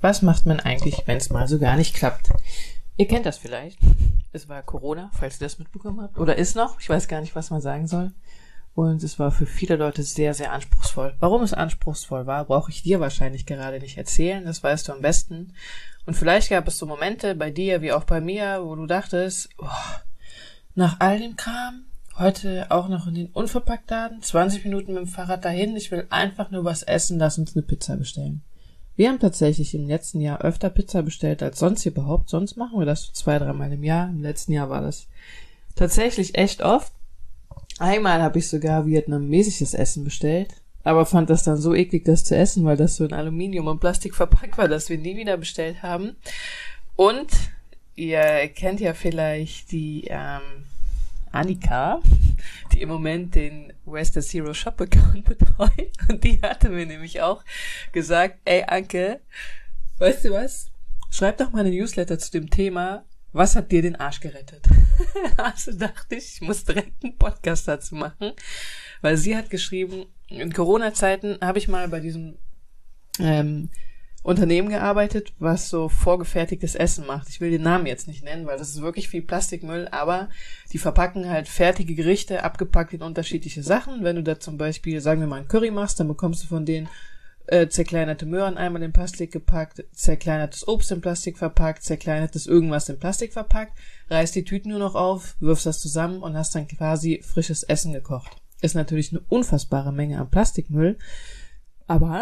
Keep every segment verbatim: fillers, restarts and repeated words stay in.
Was macht man eigentlich, wenn es mal so gar nicht klappt? Ihr kennt das vielleicht. Es war Corona, falls ihr das mitbekommen habt. Oder ist noch. Ich weiß gar nicht, was man sagen soll. Und es war für viele Leute sehr, sehr anspruchsvoll. Warum es anspruchsvoll war, brauche ich dir wahrscheinlich gerade nicht erzählen. Das weißt du am besten. Und vielleicht gab es so Momente bei dir, wie auch bei mir, wo du dachtest, oh, nach all dem Kram, heute auch noch in den Unverpacktladen, zwanzig Minuten mit dem Fahrrad dahin, ich will einfach nur was essen, lass uns eine Pizza bestellen. Wir haben tatsächlich im letzten Jahr öfter Pizza bestellt als sonst überhaupt. Sonst machen wir das so zwei, dreimal im Jahr. Im letzten Jahr war das tatsächlich echt oft. Einmal habe ich sogar vietnamesisches Essen bestellt, aber fand das dann so eklig, das zu essen, weil das so in Aluminium und Plastik verpackt war, dass wir nie wieder bestellt haben. Und ihr kennt ja vielleicht die ähm, Annika, die im Moment den Where's the Zero Shop Account betreut. Und die hatte mir nämlich auch gesagt, ey Anke, weißt du was? Schreib doch mal eine Newsletter zu dem Thema, was hat dir den Arsch gerettet? Also dachte ich, ich muss direkt einen Podcast dazu machen, weil sie hat geschrieben, in Corona-Zeiten habe ich mal bei diesem ähm, Unternehmen gearbeitet, was so vorgefertigtes Essen macht. Ich will den Namen jetzt nicht nennen, weil das ist wirklich viel Plastikmüll, aber die verpacken halt fertige Gerichte, abgepackt in unterschiedliche Sachen. Wenn du da zum Beispiel, sagen wir mal, einen Curry machst, dann bekommst du von denen äh, zerkleinerte Möhren einmal in Plastik gepackt, zerkleinertes Obst in Plastik verpackt, zerkleinertes irgendwas in Plastik verpackt, reißt die Tüten nur noch auf, wirfst das zusammen und hast dann quasi frisches Essen gekocht. Ist natürlich eine unfassbare Menge an Plastikmüll, aber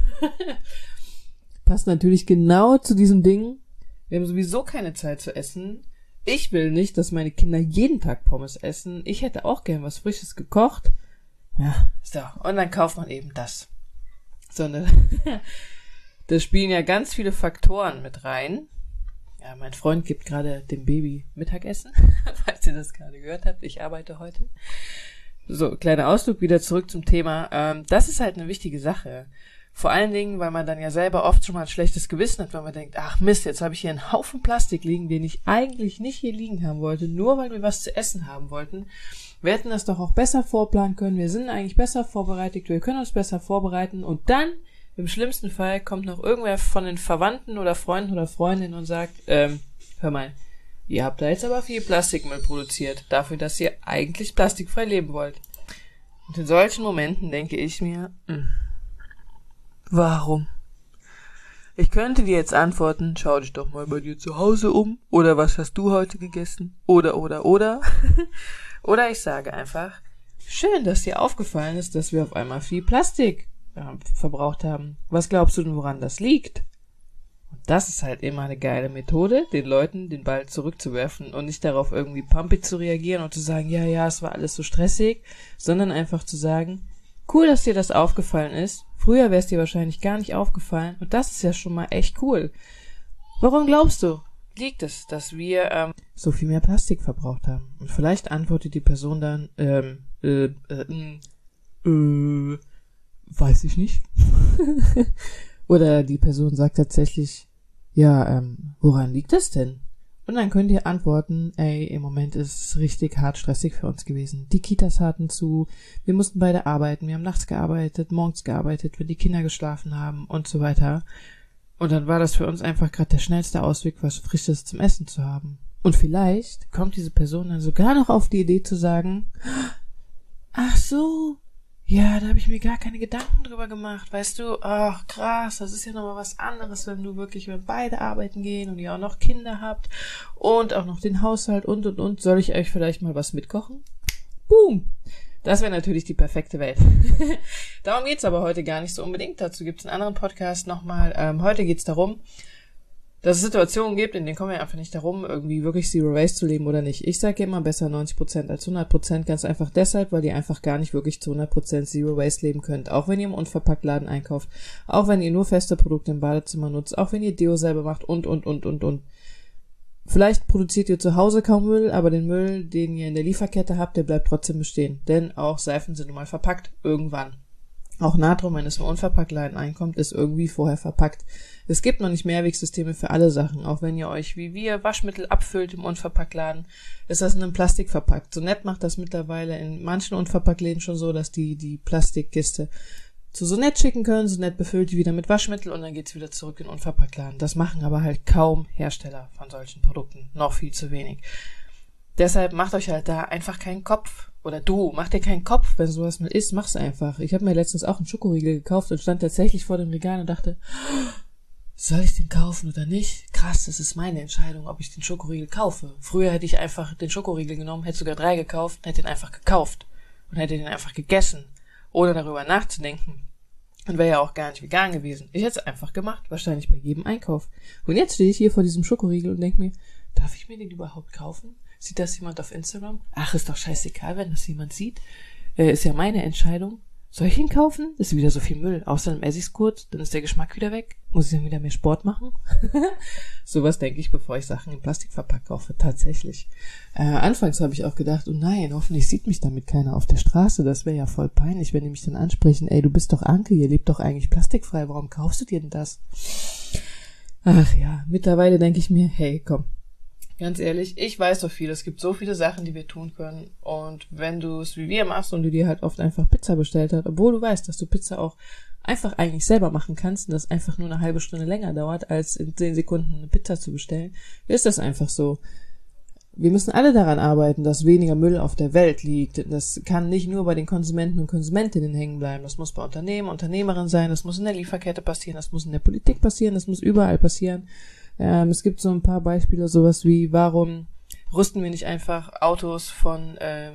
passt natürlich genau zu diesem Ding. Wir haben sowieso keine Zeit zu essen. Ich will nicht, dass meine Kinder jeden Tag Pommes essen. Ich hätte auch gern was Frisches gekocht. Ja, so. Und dann kauft man eben das. So, ne? Da spielen ja ganz viele Faktoren mit rein. Ja, mein Freund gibt gerade dem Baby Mittagessen, falls ihr das gerade gehört habt. Ich arbeite heute. So, kleiner Ausflug wieder zurück zum Thema. Ähm, das ist halt eine wichtige Sache. Vor allen Dingen, weil man dann ja selber oft schon mal ein schlechtes Gewissen hat, weil man denkt, ach Mist, jetzt habe ich hier einen Haufen Plastik liegen, den ich eigentlich nicht hier liegen haben wollte, nur weil wir was zu essen haben wollten. Wir hätten das doch auch besser vorplanen können, wir sind eigentlich besser vorbereitet, wir können uns besser vorbereiten und dann, im schlimmsten Fall, kommt noch irgendwer von den Verwandten oder Freunden oder Freundinnen und sagt, ähm, hör mal, ihr habt da jetzt aber viel Plastikmüll produziert, dafür, dass ihr eigentlich plastikfrei leben wollt. Und in solchen Momenten denke ich mir, mh, warum? Ich könnte dir jetzt antworten, schau dich doch mal bei dir zu Hause um, oder was hast du heute gegessen, oder, oder, oder. Oder ich sage einfach, schön, dass dir aufgefallen ist, dass wir auf einmal viel Plastik äh, verbraucht haben. Was glaubst du denn, woran das liegt? Und das ist halt immer eine geile Methode, den Leuten den Ball zurückzuwerfen und nicht darauf irgendwie pumpig zu reagieren und zu sagen, ja, ja, es war alles so stressig, sondern einfach zu sagen, cool, dass dir das aufgefallen ist. Früher wäre es dir wahrscheinlich gar nicht aufgefallen und das ist ja schon mal echt cool. Warum glaubst du, liegt es, dass wir ähm, so viel mehr Plastik verbraucht haben? Und vielleicht antwortet die Person dann, ähm, äh, äh, äh, weiß ich nicht. Oder die Person sagt tatsächlich, ja, ähm, woran liegt das denn? Und dann könnt ihr antworten, ey, im Moment ist es richtig hart stressig für uns gewesen. Die Kitas hatten zu, wir mussten beide arbeiten, wir haben nachts gearbeitet, morgens gearbeitet, wenn die Kinder geschlafen haben und so weiter. Und dann war das für uns einfach gerade der schnellste Ausweg, was Frisches zum Essen zu haben. Und vielleicht kommt diese Person dann sogar noch auf die Idee zu sagen, ach so, ja, da habe ich mir gar keine Gedanken drüber gemacht, weißt du, ach krass, das ist ja nochmal was anderes, wenn du wirklich, wenn beide arbeiten gehen und ihr auch noch Kinder habt und auch noch den Haushalt und und und, soll ich euch vielleicht mal was mitkochen? Boom! Das wäre natürlich die perfekte Welt. Darum geht's aber heute gar nicht so unbedingt, dazu gibt's einen anderen Podcast nochmal. Ähm, heute geht's darum, dass es Situationen gibt, in denen kommen wir einfach nicht darum, irgendwie wirklich Zero Waste zu leben oder nicht. Ich sage immer besser neunzig Prozent als hundert Prozent, ganz einfach deshalb, weil ihr einfach gar nicht wirklich zu hundert Prozent Zero Waste leben könnt. Auch wenn ihr im Unverpacktladen einkauft, auch wenn ihr nur feste Produkte im Badezimmer nutzt, auch wenn ihr Deo selber macht und, und, und, und, und. Vielleicht produziert ihr zu Hause kaum Müll, aber den Müll, den ihr in der Lieferkette habt, der bleibt trotzdem bestehen. Denn auch Seifen sind nun mal verpackt, irgendwann. Auch Natron, wenn es im Unverpacktladen einkommt, ist irgendwie vorher verpackt. Es gibt noch nicht Mehrwegsysteme für alle Sachen. Auch wenn ihr euch wie wir Waschmittel abfüllt im Unverpacktladen, ist das in einem Plastik verpackt. So nett macht das mittlerweile in manchen Unverpacktläden schon so, dass die die Plastikkiste zu so nett schicken können, so nett befüllt die wieder mit Waschmittel und dann geht's wieder zurück in den Unverpacktladen. Das machen aber halt kaum Hersteller von solchen Produkten. Noch viel zu wenig. Deshalb macht euch halt da einfach keinen Kopf. Oder du, mach dir keinen Kopf, wenn sowas mal ist, mach's einfach. Ich habe mir letztens auch einen Schokoriegel gekauft und stand tatsächlich vor dem Regal und dachte, soll ich den kaufen oder nicht? Krass, das ist meine Entscheidung, ob ich den Schokoriegel kaufe. Früher hätte ich einfach den Schokoriegel genommen, hätte sogar drei gekauft, hätte den einfach gekauft und hätte den einfach gegessen, ohne darüber nachzudenken. Und wäre ja auch gar nicht vegan gewesen. Ich hätte es einfach gemacht, wahrscheinlich bei jedem Einkauf. Und jetzt stehe ich hier vor diesem Schokoriegel und denke mir, darf ich mir den überhaupt kaufen? Sieht das jemand auf Instagram? Ach, ist doch scheißegal, wenn das jemand sieht. Äh, ist ja meine Entscheidung. Soll ich ihn kaufen? Ist wieder so viel Müll. Außerdem esse ich's kurz, dann ist der Geschmack wieder weg. Muss ich dann wieder mehr Sport machen? Sowas denke ich, bevor ich Sachen in Plastik verpackt kaufe. Tatsächlich. Äh, anfangs habe ich auch gedacht, oh nein, hoffentlich sieht mich damit keiner auf der Straße. Das wäre ja voll peinlich, wenn die mich dann ansprechen. Ey, du bist doch Anke, ihr lebt doch eigentlich plastikfrei. Warum kaufst du dir denn das? Ach ja, mittlerweile denke ich mir, hey, komm. Ganz ehrlich, ich weiß so viel, es gibt so viele Sachen, die wir tun können und wenn du es wie wir machst und du dir halt oft einfach Pizza bestellt hast, obwohl du weißt, dass du Pizza auch einfach eigentlich selber machen kannst und das einfach nur eine halbe Stunde länger dauert, als in zehn Sekunden eine Pizza zu bestellen, ist das einfach so. Wir müssen alle daran arbeiten, dass weniger Müll auf der Welt liegt. Das kann nicht nur bei den Konsumenten und Konsumentinnen hängen bleiben. Das muss bei Unternehmen, Unternehmerinnen sein, das muss in der Lieferkette passieren, das muss in der Politik passieren, das muss überall passieren. Ähm, es gibt so ein paar Beispiele, sowas wie, warum rüsten wir nicht einfach Autos von äh,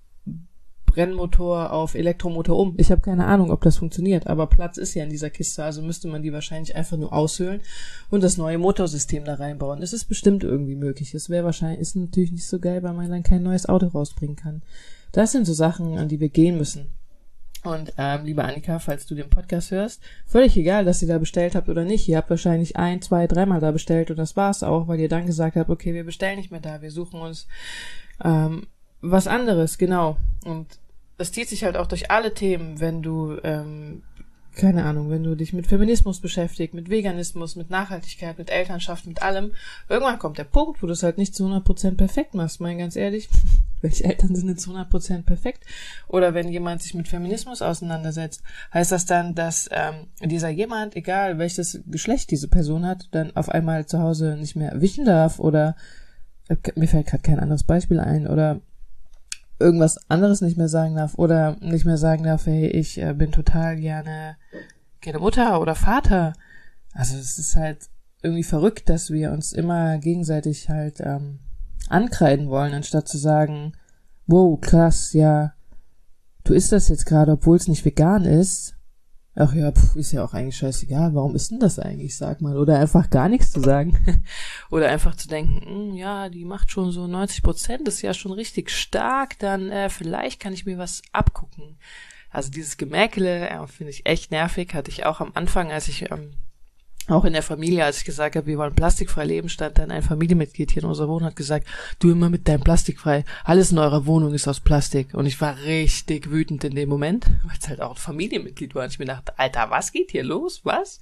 Brennmotor auf Elektromotor um? Ich habe keine Ahnung, ob das funktioniert, aber Platz ist ja in dieser Kiste, also müsste man die wahrscheinlich einfach nur aushöhlen und das neue Motorsystem da reinbauen. Es ist bestimmt irgendwie möglich. Es wäre wahrscheinlich, ist natürlich nicht so geil, weil man dann kein neues Auto rausbringen kann. Das sind so Sachen, an die wir gehen müssen. Und ähm, liebe Annika, falls du den Podcast hörst, völlig egal, dass ihr da bestellt habt oder nicht. Ihr habt wahrscheinlich ein, zwei, dreimal da bestellt und das war's auch, weil ihr dann gesagt habt, okay, wir bestellen nicht mehr da, wir suchen uns ähm, was anderes, genau. Und das zieht sich halt auch durch alle Themen, wenn du, ähm, keine Ahnung, wenn du dich mit Feminismus beschäftigst, mit Veganismus, mit Nachhaltigkeit, mit Elternschaft, mit allem. Irgendwann kommt der Punkt, wo du es halt nicht zu hundert Prozent perfekt machst, mein ganz ehrlich. Welche Eltern sind nicht zu hundert Prozent perfekt? Oder wenn jemand sich mit Feminismus auseinandersetzt, heißt das dann, dass ähm, dieser jemand, egal welches Geschlecht diese Person hat, dann auf einmal zu Hause nicht mehr wischen darf oder äh, mir fällt gerade kein anderes Beispiel ein oder irgendwas anderes nicht mehr sagen darf oder nicht mehr sagen darf, hey, ich äh, bin total gerne gerne Mutter oder Vater. Also es ist halt irgendwie verrückt, dass wir uns immer gegenseitig halt ähm, ankreiden wollen, anstatt zu sagen, wow, krass, ja, du isst das jetzt gerade, obwohl es nicht vegan ist. Ach ja, pf, ist ja auch eigentlich scheißegal, warum ist denn das eigentlich, sag mal. Oder einfach gar nichts zu sagen. Oder einfach zu denken, mh, ja, die macht schon so neunzig Prozent, ist ja schon richtig stark, dann äh, vielleicht kann ich mir was abgucken. Also dieses Gemäkele, äh, finde ich echt nervig, hatte ich auch am Anfang, als ich ähm, auch in der Familie, als ich gesagt habe, wir wollen plastikfrei leben, stand dann ein Familienmitglied hier in unserer Wohnung und hat gesagt, du immer mit deinem Plastikfrei, alles in eurer Wohnung ist aus Plastik. Und ich war richtig wütend in dem Moment, weil es halt auch ein Familienmitglied war. Und ich mir dachte, Alter, was geht hier los? Was?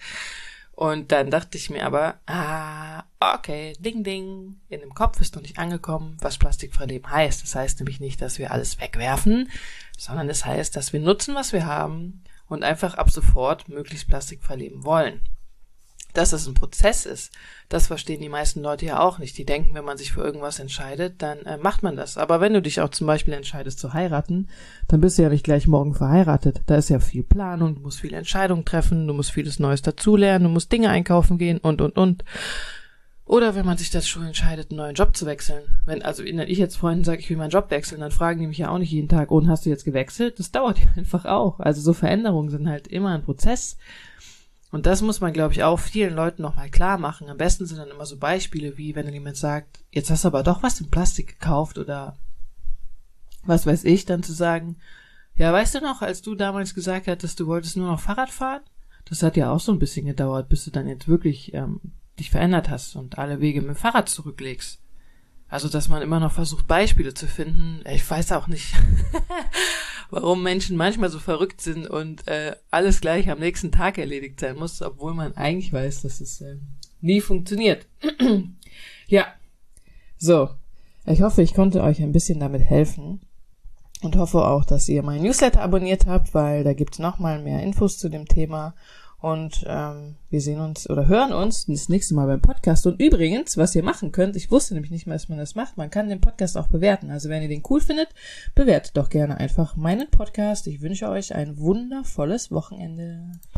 Und dann dachte ich mir aber, ah, okay, ding, ding, in dem Kopf ist noch nicht angekommen, was plastikfrei leben heißt. Das heißt nämlich nicht, dass wir alles wegwerfen, sondern es heißt, dass wir nutzen, was wir haben und einfach ab sofort möglichst plastikfrei leben wollen. Dass das ein Prozess ist, das verstehen die meisten Leute ja auch nicht. Die denken, wenn man sich für irgendwas entscheidet, dann äh, macht man das. Aber wenn du dich auch zum Beispiel entscheidest zu heiraten, dann bist du ja nicht gleich morgen verheiratet. Da ist ja viel Planung, du musst viele Entscheidungen treffen, du musst vieles Neues dazulernen, du musst Dinge einkaufen gehen und, und, und. Oder wenn man sich dazu entscheidet, einen neuen Job zu wechseln. Wenn also wenn ich jetzt Freunden sage, ich will meinen Job wechseln, dann fragen die mich ja auch nicht jeden Tag, und hast du jetzt gewechselt? Das dauert ja einfach auch. Also so Veränderungen sind halt immer ein Prozess. Und das muss man, glaube ich, auch vielen Leuten nochmal klar machen. Am besten sind dann immer so Beispiele wie, wenn dann jemand sagt, jetzt hast du aber doch was in Plastik gekauft oder was weiß ich, dann zu sagen, ja, weißt du noch, als du damals gesagt hattest, du wolltest nur noch Fahrrad fahren? Das hat ja auch so ein bisschen gedauert, bis du dann jetzt wirklich ähm, dich verändert hast und alle Wege mit dem Fahrrad zurücklegst. Also, dass man immer noch versucht, Beispiele zu finden. Ich weiß auch nicht, warum Menschen manchmal so verrückt sind und äh, alles gleich am nächsten Tag erledigt sein muss, obwohl man eigentlich weiß, dass es äh, nie funktioniert. Ja, so. Ich hoffe, ich konnte euch ein bisschen damit helfen. und hoffe auch, dass ihr meinen Newsletter abonniert habt, weil da gibt's nochmal mehr Infos zu dem Thema. Und ähm, wir sehen uns oder hören uns das nächste Mal beim Podcast. Und übrigens, was ihr machen könnt, ich wusste nämlich nicht mal, dass man das macht, man kann den Podcast auch bewerten. Also wenn ihr den cool findet, bewertet doch gerne einfach meinen Podcast. Ich wünsche euch ein wundervolles Wochenende.